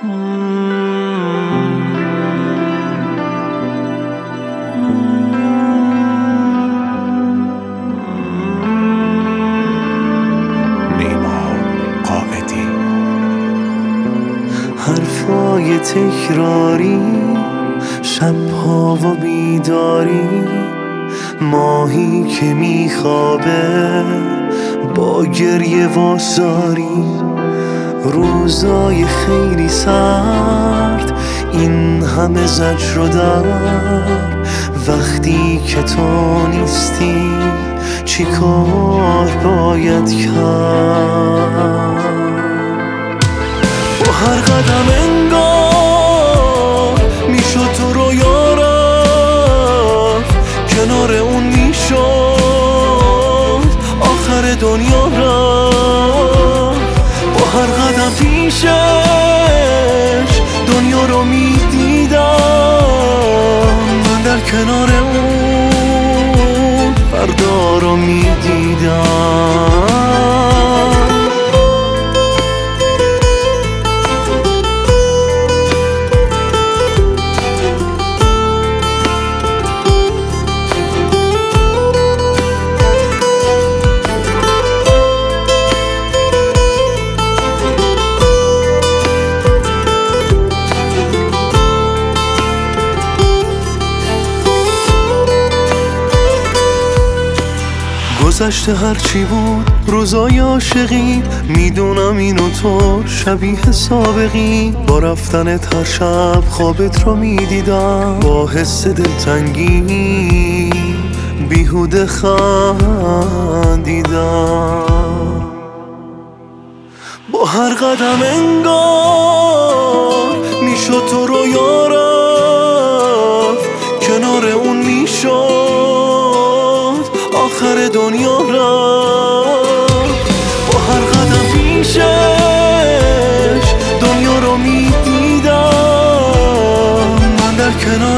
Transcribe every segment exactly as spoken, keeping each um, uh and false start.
حرفای تکراری، شبها و بیداری، ماهی که میخوابه با گریه واساری، روزای خیلی سرد، این همه زجر و درد، وقتی که تو نیستی چی کار باید کرد؟ با هر قدم انگار میشد تو رو یارم، کنار اون میشد آخر دنیا رفت. با هر قدم پیشش دنیا رو میدیدم، من در کنار اون فردا رو میدیدم. گذشته هرچی بود روزای عاشقی، میدونم اینو تو شبیه سابقی، با رفتنت هر شب خوابت رو میدیدم، با حس دلتنگی بیهوده خندیدم. با هر قدم انگار میشد تو رو یارم، کنار اون میشد آخر دنیا رفت. با هر قدم پیشش دنیا رو میدیدم، من در کنار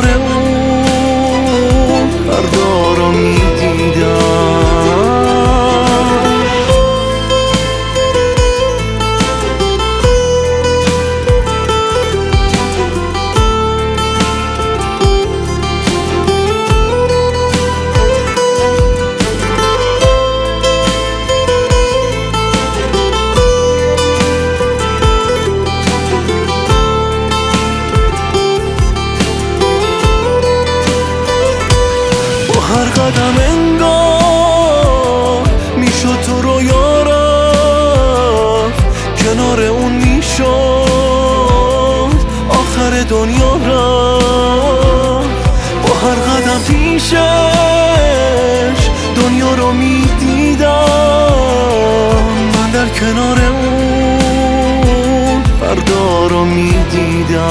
اون فردا رو میدیدم. هر قدم انگار میشد تو رو یارم، کنار اون میشد آخر دنیا رفت. با هر قدم پیشش دنیا رو میدیدم، من در کنار اون فردا رو میدیدم.